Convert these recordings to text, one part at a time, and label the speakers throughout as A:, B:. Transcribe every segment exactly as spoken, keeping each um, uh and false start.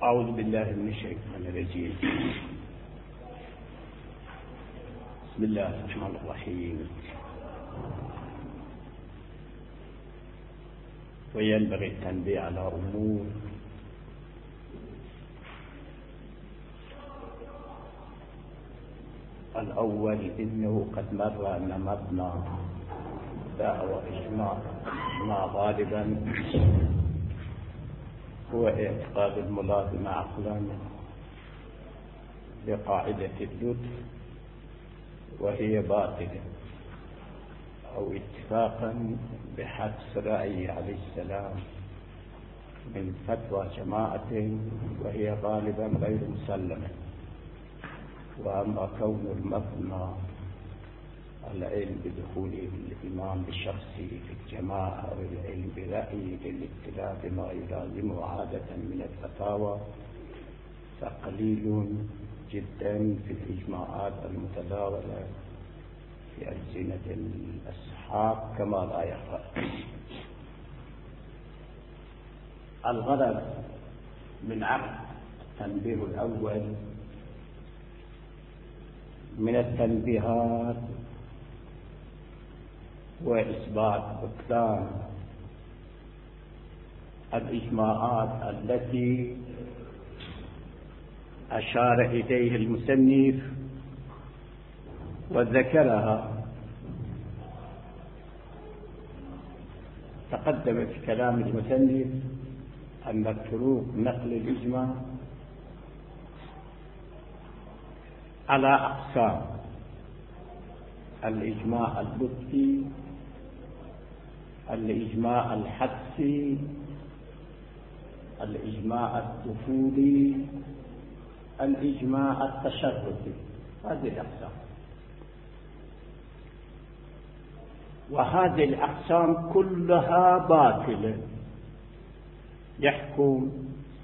A: أعوذ بالله من الشيطان الرجيم. بسم الله الرحمن الرحيم. وينبغي التنبيه على أمور الأول، إنه قد مر أن مبنى دعوة إجماع غالبا هو اعتقاد الملازمة عقلا لقاعدة اللطف، وهي باطلة، أو اتفاقا بحدس رأي عليه السلام من فتوى جماعة، وهي غالبا غير مسلمة. وأما كون المبنى العلم بدخوله الإمام بشخصه في الجماعة أو العلم برأيه للابتلاء بما يلازمه عادة من الفتاوى فقليل جدا في الإجماعات المتداولة في ألسنة الأصحاب كما لا يخفى. الغرض من عقد التنبيه الأول من التنبيهات وإثبات بطلان الإجماعات التي أشار إليه المصنف وذكرها. تقدم في كلام المصنف أن طرق نقل الإجماع على أقسام: الإجماع اللطفي، الإجماع الحدسي، الإجماع الطفولي، الإجماع التشرفي. هذه الأقسام، وهذه الأقسام كلها باطلة، يحكم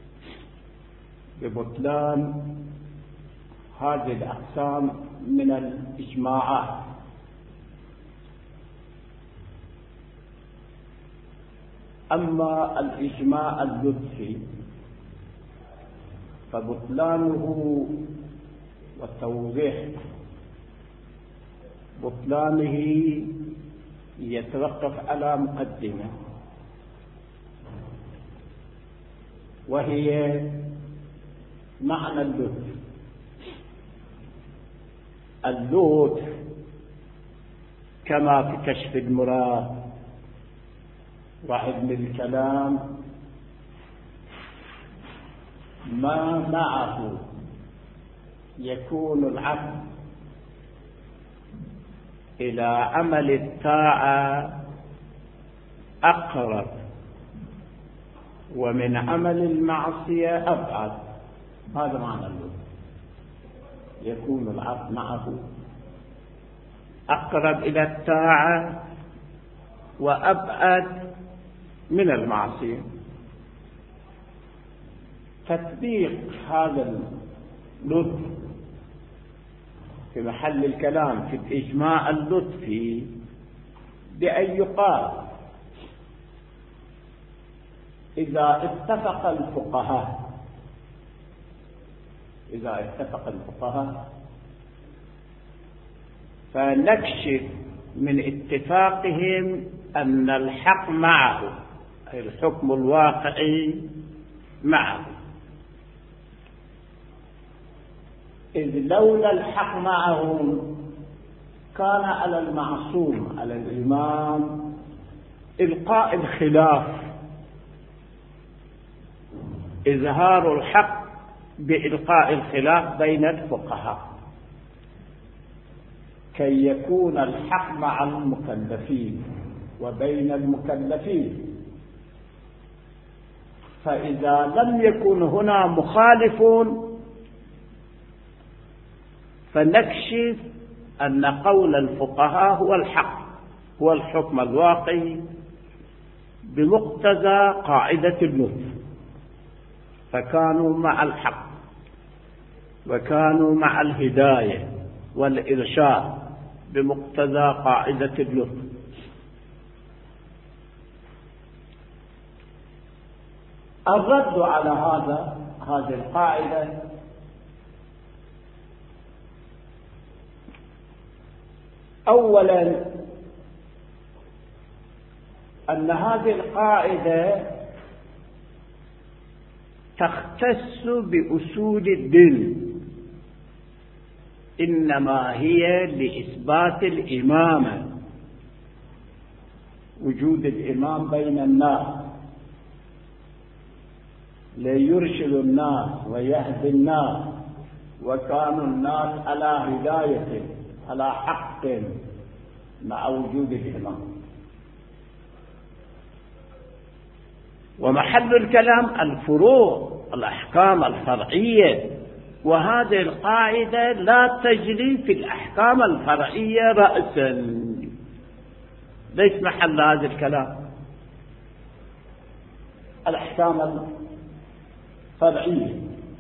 A: ببطلان هذه الأقسام من الإجماعات. أما الإجماع اللطفي فبطلانه وتوضيح بطلانه يتوقف على مقدمة، وهي معنى اللطف. اللطف كما في كشف المراد وعلم الكلام ما معه يكون العبد إلى عمل الطاعة أقرب، ومن عمل المعصية أبعد. هذا معنى اللطف، يكون العبد معه أقرب إلى الطاعة وأبعد من المعصية. تطبيق هذا اللطف في محل الكلام في الإجماع اللطفي بأن يقال: إذا اتفق الفقهاء إذا اتفق الفقهاء فنكشف من اتفاقهم أن الحق معه، أي الحكم الواقعي معه. إذ لولا الحق معهم كان على المعصوم، على الإمام، إلقاء الخلاف، إظهار الحق بإلقاء الخلاف بين الفقهاء كي يكون الحق مع المكلفين وبين المكلفين. فإذا لم يكن هنا مخالفون فنكشف أن قول الفقهاء هو الحق، هو الحكم الواقعي بمقتضى قاعدة اللطف، فكانوا مع الحق وكانوا مع الهداية والإرشاد بمقتضى قاعدة اللطف. الرد على هذا هذه القاعدة أولا أن هذه القاعدة تختص بأصول الدين، إنما هي لإثبات الإمامة، وجود الإمام بين الناس ليرشد الناس ويهدي الناس، وكانوا الناس على هداية على حق مع وجود الإمام. ومحل الكلام الفروع، الأحكام الفرعية، وهذه القاعدة لا تجري في الأحكام الفرعية رأسا، ليس محل هذا الكلام. الأحكام الفرعية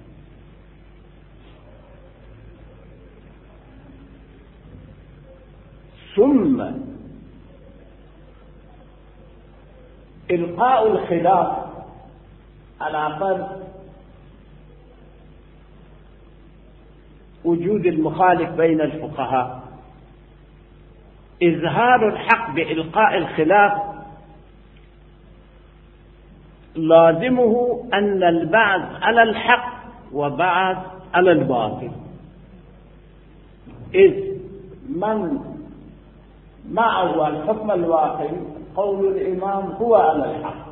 A: ثم إلقاء الخلاف على فرض وجود المخالف بين الفقهاء، إظهار الحق بإلقاء الخلاف لازمه أن البعض على الحق وبعض على الباطل، إذ من معه الحكم الواقعي قول الإمام هو على الحق،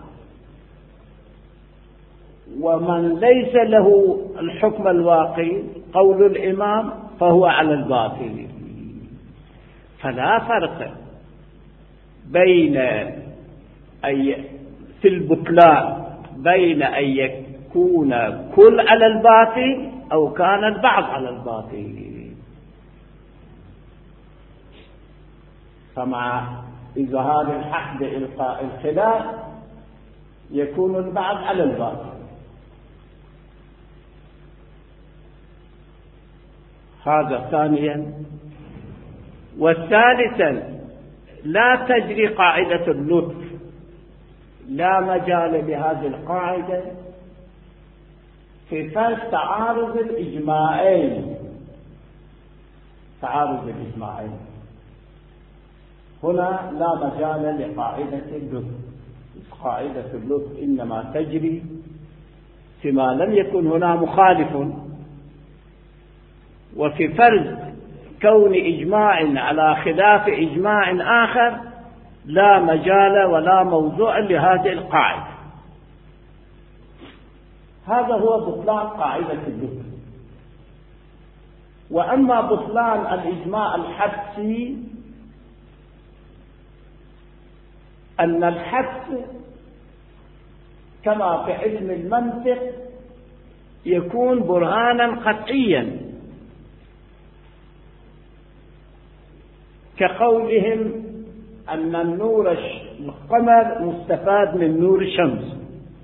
A: ومن ليس له الحكم الواقعي قول الإمام فهو على الباطل. فلا فرق بين أي في البطلان بين أن يكون كل على الباطل أو كان البعض على الباطل. فمع إظهار الحق بإلقاء الخلاف يكون البعض على الباطل. هذا ثانيا. والثالثا لا تجري قاعدة اللطف، لا مجال لهذه القاعدة في فرض تعارض الإجماعين. تعارض الإجماعين هنا لا مجال لقاعدة اللطف. قاعدة اللطف إنما تجري فيما لم يكن هنا مخالف، وفي فرض كون إجماع على خلاف إجماع آخر لا مجال ولا موضوع لهذه القاعدة. هذا هو بطلان قاعدة اللطف. وأما بطلان الإجماع الحدسي أن الحدس كما في علم المنطق يكون برهانا قطعيا، كقولهم أن النور القمر مستفاد من نور الشمس،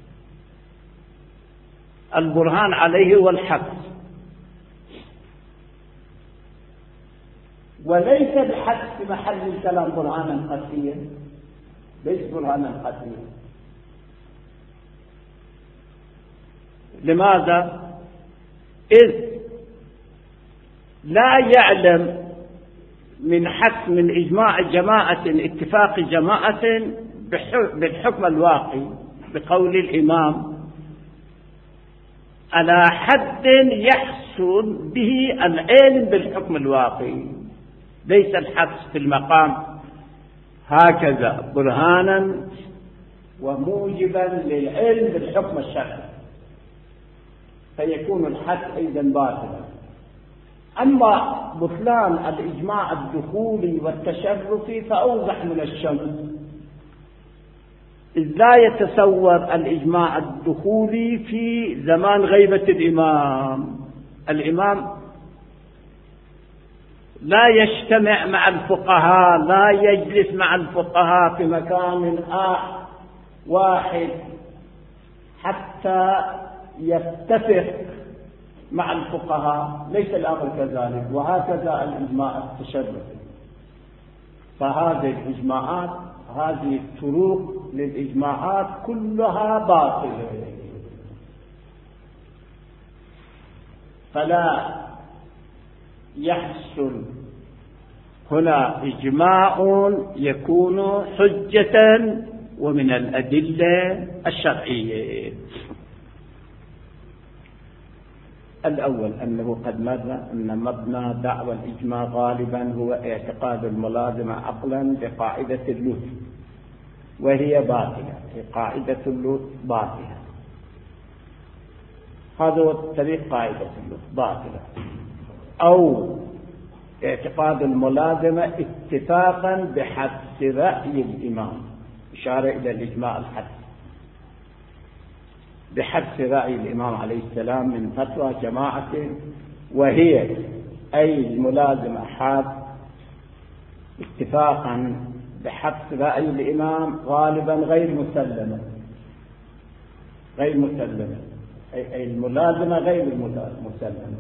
A: البرهان عليه هو الحدس، وليس الحدس في محل الكلام برهانا قطعيا، ليس برهانا قطعيا. لماذا؟ إذ لا يعلم من حدس من إجماع جماعة اتفاق جماعة بالحكم الواقعي بقول الإمام على حد يحصل به العلم بالحكم الواقعي، ليس الحدس في المقام هكذا برهانا وموجبا للعلم بالحكم الشرعي، فيكون الحدس أيضا باطلا. أما بطلان الإجماع الدخولي والتشرفي فأوضح من الشمس، إذ لا يتصور الإجماع الدخولي في زمان غيبة الإمام. الإمام لا يجتمع مع الفقهاء، لا يجلس مع الفقهاء في مكان آخر واحد حتى يتفق مع الفقهاء، ليس الأمر كذلك. وهكذا الإجماع التشرفي. فهذه الإجماعات، هذه الطرق للإجماعات كلها باطلة، فلا يحصل هنا إجماع يكون حجة ومن الأدلة الشرعية. الأول أنه قد مر أن مبنى دعوى الإجماع غالبا هو اعتقاد الملازمة عقلا بقاعدة اللوث، وهي باطلة، قاعدة اللوث باطلة. هذا هو الطريق، قاعدة اللوث باطلة. أو اعتقاد الملازمة اتفاقا بحبس رأي الإمام، إشارة إلى الإجماع الحدس، بحبس رأي الإمام عليه السلام من فتوى جماعة، وهي أي الملازمة حاد اتفاقا بحبس رأي الإمام غالبا غير مسلمة، غير مسلمة أي الملازمة غير مسلمة.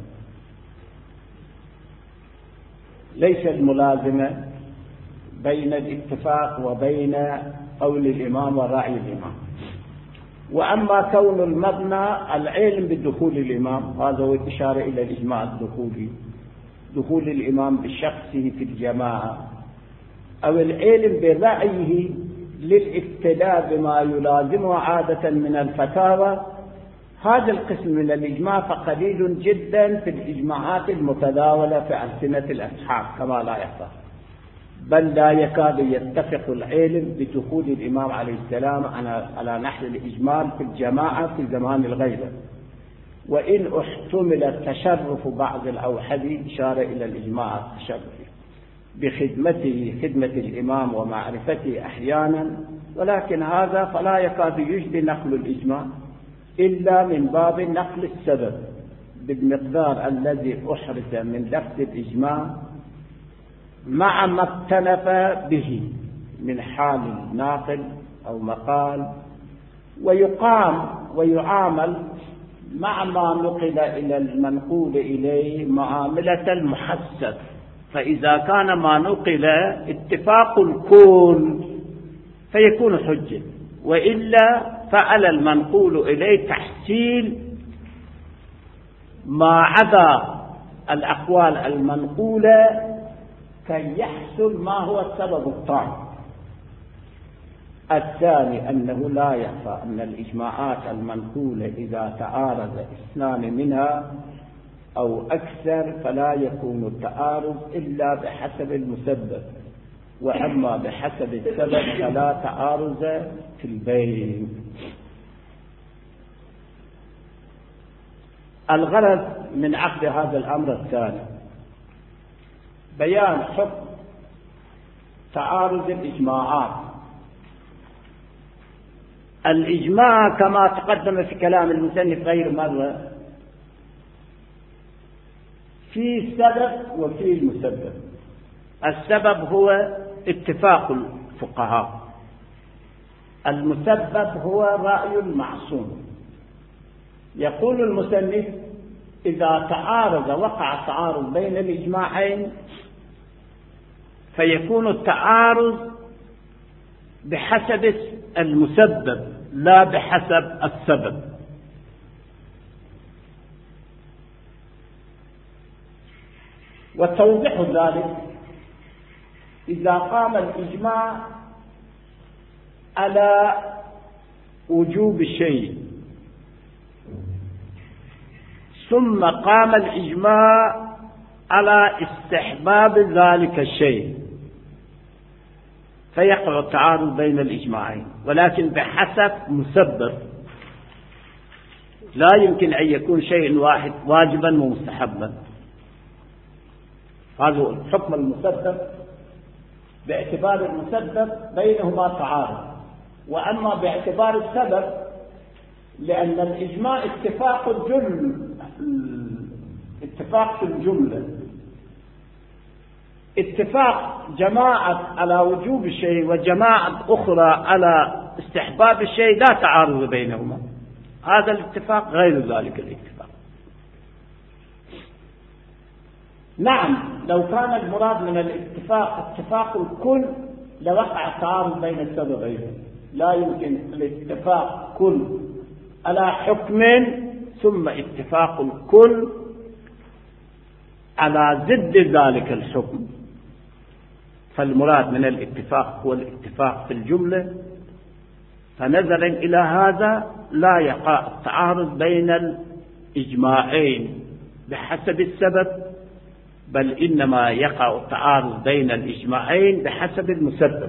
A: ليس الملازمة بين الاتفاق وبين قول الإمام ورأي الإمام. وأما كون المبنى العلم بدخول الإمام، هذا هو إشارة إلى الإجماع الدخولي، دخول الإمام بشخصه في الجماعة، أو العلم برأيه للاقتداء بما يلازمه عادة من الفتاوى. هذا القسم من الإجماع فقليل جدا في الإجماعات المتداولة في ألسنة الأصحاب كما لا يخفى، بل لا يكاد يتفق العلم بدخول الإمام عليه السلام على نحو الإجمال في الجماعة في زمان الغيبة. وإن احتمل التشرف بعض الأوحدي، إشارة إلى الإجماع التشرفي بخدمته خدمة الإمام ومعرفته أحيانا، ولكن هذا فلا يكاد يجدي نقل الإجماع إلا من باب نقل السبب بالمقدار الذي أحرز من لفظ الإجماع مع ما اكتنف به من حال ناقل أو مقال، ويقام ويعامل مع ما نقل إلى المنقول إليه معاملة المحسب. فإذا كان ما نقل اتفاق الكل فيكون حجة، وإلا فعل المنقول إليه تحسين ما عدا الأقوال المنقولة كي يحصل ما هو السبب الطام. الثاني أنه لا يخفى أن الإجماعات المنقولة إذا تعارض اثنان منها أو أكثر فلا يكون التعارض إلا بحسب المسبب، وأما بحسب السبب فلا تعارض في البين. الغرض من عقد هذا الأمر الثاني بيان حكم تعارض الإجماعات. الإجماع كما تقدم في كلام المصنف غير مرة في سبب وفي المسبب. السبب هو اتفاق الفقهاء، المسبب هو رأي المعصوم. يقول المصنف إذا تعارض وقع تعارض بين الإجماعين فيكون التعارض بحسب المسبب لا بحسب السبب. وتوضح ذلك إذا قام الإجماع على وجوب الشيء ثم قام الإجماع على استحباب ذلك الشيء، فيقع التعارض بين الإجماعين، ولكن بحسب مسبب. لا يمكن أن يكون شيء واحد واجبا ومستحبا. هذا حكم المسبب، باعتبار المسبب بينهما تعارض. وأما باعتبار السبب لأن الإجماع اتفاق الجمل، اتفاق في الجملة، اتفاق جماعة على وجوب الشيء وجماعة أخرى على استحباب الشيء لا تعارض بينهما. هذا الاتفاق غير ذلك الاتفاق. نعم لو كان المراد من الاتفاق اتفاق الكل لوقع تعارض بين السببين. لا يمكن الاتفاق كل على حكم ثم اتفاق الكل على ضد ذلك الحكم، فالمراد من الاتفاق هو الاتفاق في الجملة. فنظرا إلى هذا لا يقع التعارض بين الإجماعين بحسب السبب، بل إنما يقع التعارض بين الإجماعين بحسب المسبب.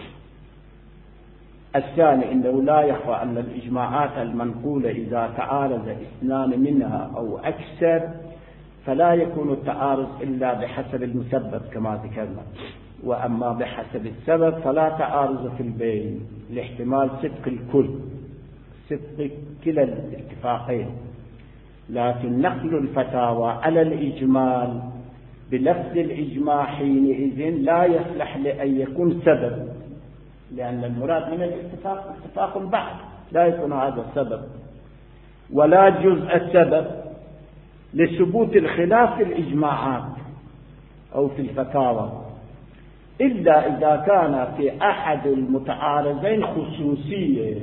A: الثاني إنه لا يخفى أن الإجماعات المنقولة إذا تعارض اثنان منها أو أكثر فلا يكون التعارض إلا بحسب المسبب كما ذكرنا، وأما بحسب السبب فلا تعارض في البين لاحتمال صدق الكل، صدق كلا الاتفاقين. لكن نقل الفتاوى على الإجمال بلفظ الإجماع حينئذ لا يصلح لأن يكون سبب، لأن المراد من الاتفاق اتفاق بعد، لا يكون هذا السبب ولا جزء السبب لثبوت الخلاف في الإجماعات أو في الفتاوى، إلا إذا كان في أحد المتعارضين خصوصية،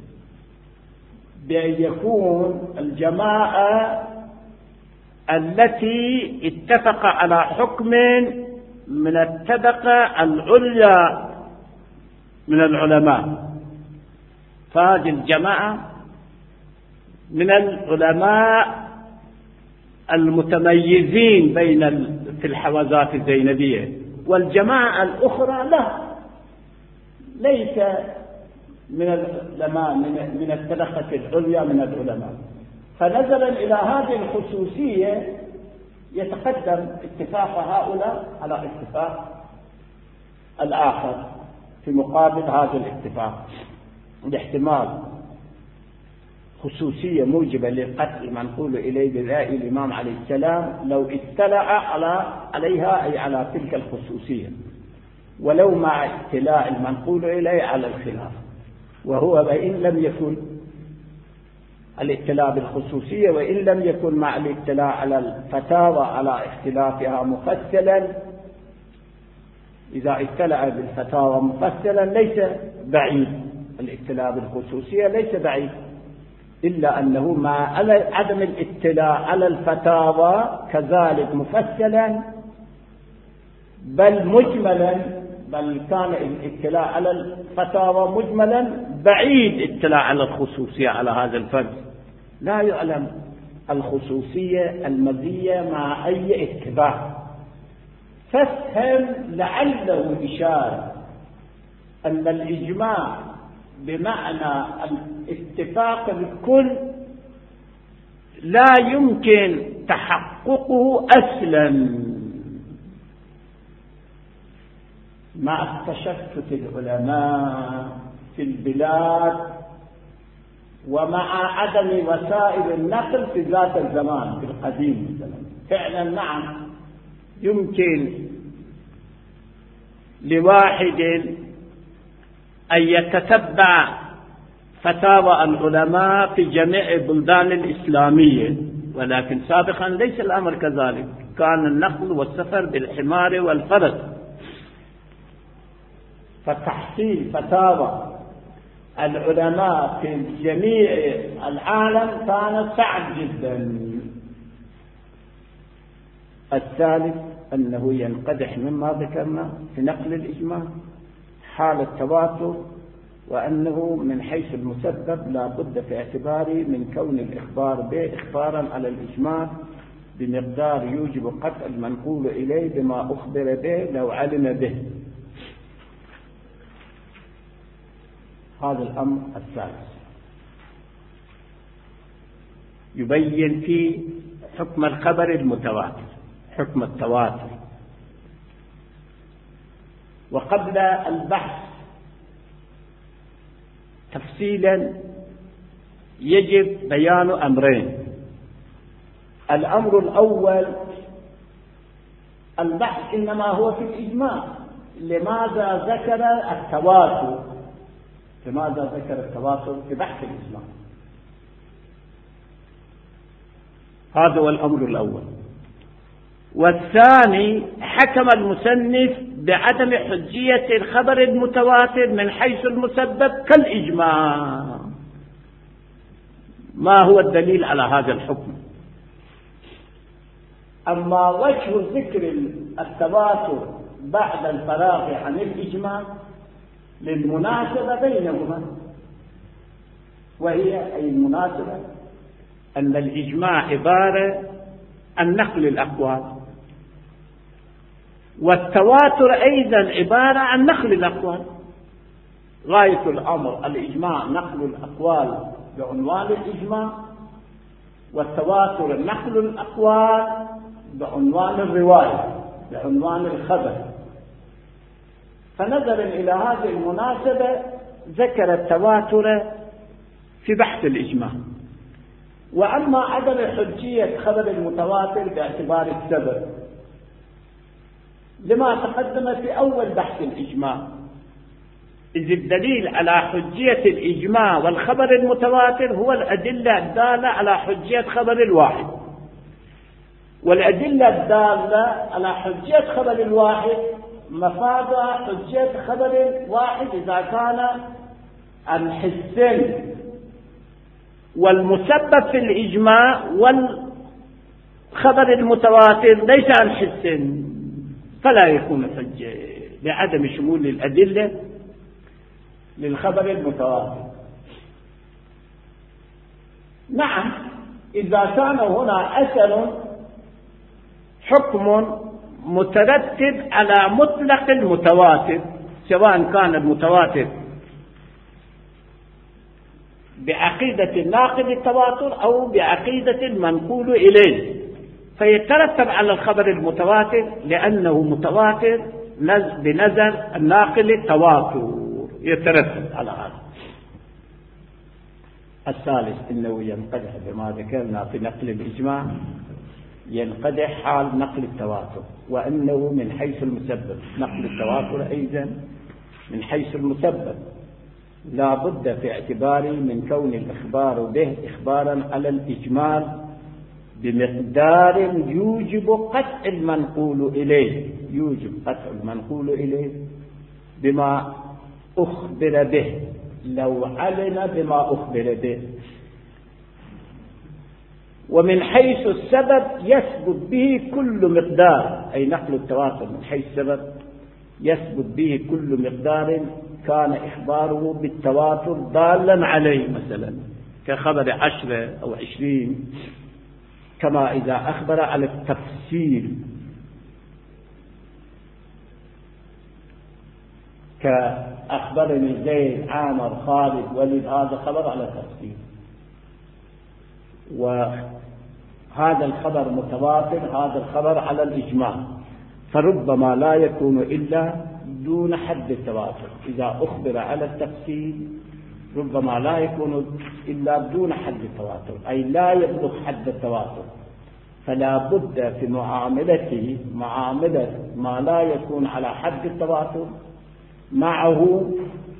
A: بأن يكون الجماعة التي اتفق على حكم من الطبقة العليا من العلماء، فهذه الجماعة من العلماء المتميزين بين في الحوازات الزينبية، والجماعة الأخرى لا ليس من العلماء من الطبقة العليا من العلماء. فنظرا إلى هذه الخصوصية يتقدم اتفاق هؤلاء على اتفاق الآخر في مقابل هذا الاتفاق، لاحتمال خصوصية موجبة للقتل المنقول إليه برأي الإمام عليه السلام لو اطلع على عليها أي على تلك الخصوصية، ولو مع اطلاع المنقول إليه على الخلاف، وهو وإن لم يكن الاطلاع بالخصوصية وإن لم يكن مع الاطلاع على الفتاوى على اختلافها مفصلا. إذا اطلع بالفتاوى مفصلا ليس بعيد، الاطلاع بالخصوصية ليس بعيد، إلا أنه مع عدم الاطلاع على الفتاوى كذلك مفصلا بل مجملا، بل كان الاطلاع على الفتاوى مجملا بعيد اطلاع على الخصوصية على هذا الفرد، لا يعلم الخصوصية المزية مع أي اتباع. فافهم لعله إشارة أن الإجماع بمعنى الاتفاق الكل لا يمكن تحققه أصلا مع تشتت العلماء في البلاد ومع عدم وسائل النقل في ذات الزمان في القديم مثلا. فعلا نعم يمكن لواحد أن يتتبع فتاوى العلماء في جميع البلدان الإسلامية، ولكن سابقا ليس الأمر كذلك، كان النقل والسفر بالحمار والفرس، فتحصيل فتاوى العلماء في جميع العالم كان صعب جدا. الثالث أنه ينقدح مما ذكرنا في نقل الإجماع حال التواتر، وأنه من حيث المسبب لا بد في اعتباره من كون الإخبار به إخبارا على الإجماع بمقدار يوجب قطع المنقول إليه بما أخبر به لو علم به. هذا الأمر الثالث يبين في حكم الخبر المتواتر، حكم التواتر. وقبل البحث تفصيلا يجب بيان أمرين. الأمر الأول البحث إنما هو في الإجماع، لماذا ذكر التواتر؟ لماذا ذكر التواتر في بحث الإجماع؟ هذا هو الأمر الأول. والثاني حكم المصنف بعدم حجية الخبر المتواتر من حيث المسبب كالإجماع. ما هو الدليل على هذا الحكم؟ أما وجه ذكر التواتر بعد الفراغ عن الإجماع للمناسبة بينهما، وهي أي المناسبة أن الإجماع عبارة عن نقل الأقوال، والتواتر أيضا عبارة عن نقل الأقوال. غاية الأمر الإجماع نقل الأقوال بعنوان الإجماع، والتواتر نقل الأقوال بعنوان الرواية، بعنوان الخبر. فنظرا إلى هذه المناسبة ذكر التواتر في بحث الإجماع. وأما عدم حجية خبر المتواتر باعتبار السبب لما تقدم في أول بحث الإجماع، إذ الدليل على حجية الإجماع والخبر المتواتر هو الأدلة الدالة على حجية خبر الواحد، والأدلة الدالة على حجية خبر الواحد مفادها حجية خبر الواحد إذا كان عن حسين، والمسبب في الإجماع والخبر المتواتر ليس عن حسين، فلا يكون حجة لعدم شمول الأدلة للخبر المتواتر. نعم، إذا كان هنا أثر حكم مترتب على مطلق المتواتر، سواء كان المتواتر بعقيدة الناقل التواتر أو بعقيدة المنقول إليه، فيترتب على الخبر المتواتر لأنه متواتر بنظر الناقل التواتر، يترتب على هذا. الثالث إنه ينقدح بما ذكرنا في نقل الإجماع، ينقدح حال نقل التواتر، وأنه من حيث المسبب نقل التواتر أيضا من حيث المسبب لا بد في اعتباره من كون الإخبار به إخبارا على الإجمال بمقدار يوجب قطع المنقول إليه، يوجب قطع المنقول إليه بما أخبر به لو علم بما أخبر به. ومن حيث السبب يثبت به كل مقدار، أي نقل التواتر من حيث السبب يثبت به كل مقدار كان إخباره بالتواتر دالا عليه، مثلا كخبر عشرة أو عشرين، كما إذا أخبر على التفسير كأخبرني زيد عامر خالد ولد، هذا خبر على التفسير، وهذا الخبر متواتر، هذا الخبر على الإجماع، فربما لا يكون إلا دون حد التواتر. إذا أخبر على التفسير ربما لا يكون إلا دون حد التواتر، أي لا يبلغ حد التواتر، فلا بد في معاملته معاملة ما لا يكون على حد التواتر معه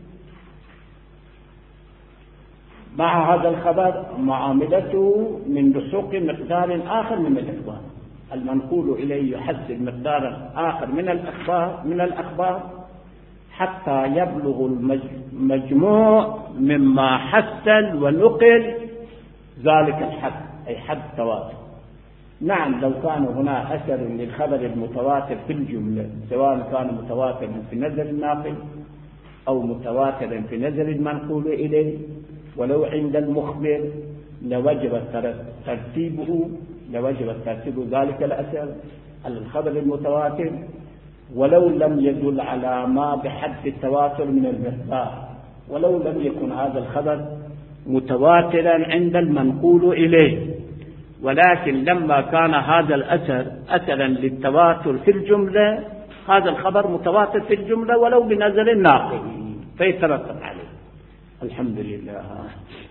A: مع هذا الخبر معاملته من لحوق مقدار آخر من الأخبار، المنقول إليه يحصل مقدارا آخر من الأخبار من الأخبار حتى يبلغ المجموع مما حصل ونقل ذلك الحد، أي حد التواتر. نعم، لو كان هنا أثر للخبر المتواتر في الجملة، سواء كان متواترا في نظر الناقل أو متواترا في نظر المنقول إليه، ولو عند المخبر لوجب ترتيبه لوجب ترتيب ذلك الأثر على الخبر المتواتر، ولو لم يدل على ما بحد التواتر من المقدار، ولو لم يكن هذا الخبر متواترا عند المنقول إليه، ولكن لما كان هذا الأثر أثرا للتواتر في الجملة، هذا الخبر متواتر في الجملة ولو بنظر الناقل، فيترتب عليه. الحمد لله.